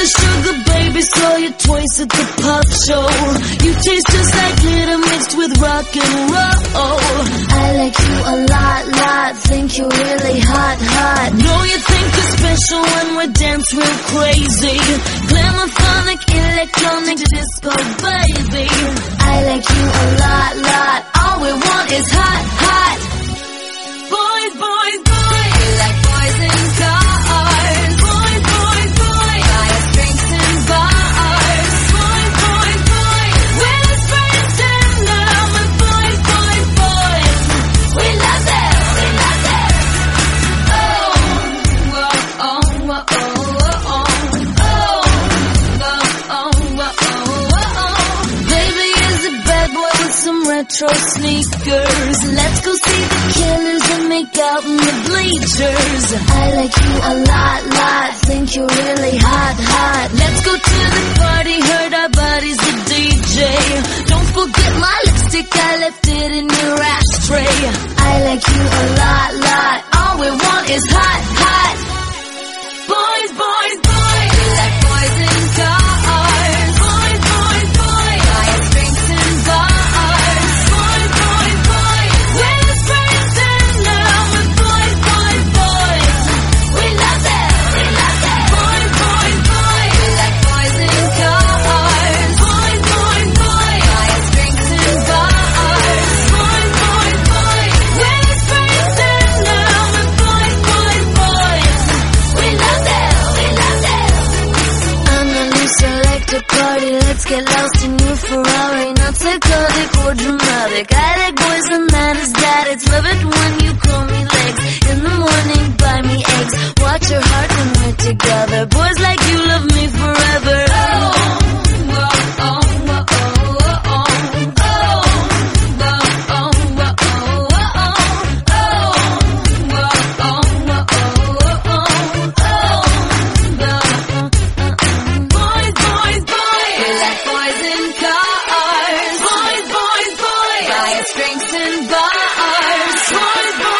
a sugar baby, saw you twice at the pop show. You taste just like glitter mixed with rock and roll. I like you a lot, think you're really hot. Know you think you're special when we dance real crazy. Glamophonic, electronic, disco baby. I like you a lot, all we want is hot. Boys, boys, boys. We like boys in cars. Boys, boys, boys. Buyers, drinks and bars. Boys, boys, boys. We're the friends and now we're boys, boys, boys. We love them, we love them. Oh, oh, oh, oh, oh, oh. Baby is a bad boy with some retro sneakers. Let's go see the Killers and make out in the bleachers. I like you a lot, think you're really hot. Let's go to the party, heard our buddy's the DJ. Don't forget my lipstick, I left it in your ashtray. I like you a lot, all we want is hot. Boys, boys, boys. We like boys in cars. Boys, boys, boys. Buyers, drinks and bars. Boys, boys, boys. We're the friends and now we're boys, boys, boys. We love them, we love them. Boys, boys, boys. We like boys in cars. Boys, boys, boys. Buyers, drinks and bars. Boys, boys, boys. We're the friends and now we're boys, boys, boys. We love them, we love them. I'm a new selector party, let's get lost in your Ferrari. Not psychotic or dramatic, I like boys and that is that. It's love it when you call me legs. In the morning, buy me eggs. Watch your heart when we're together. Boys like you love me forever. Boys, boys, boys. We like boys in cars. Boys, boys, boys. Buyers, drinks and bars. Boys, boys.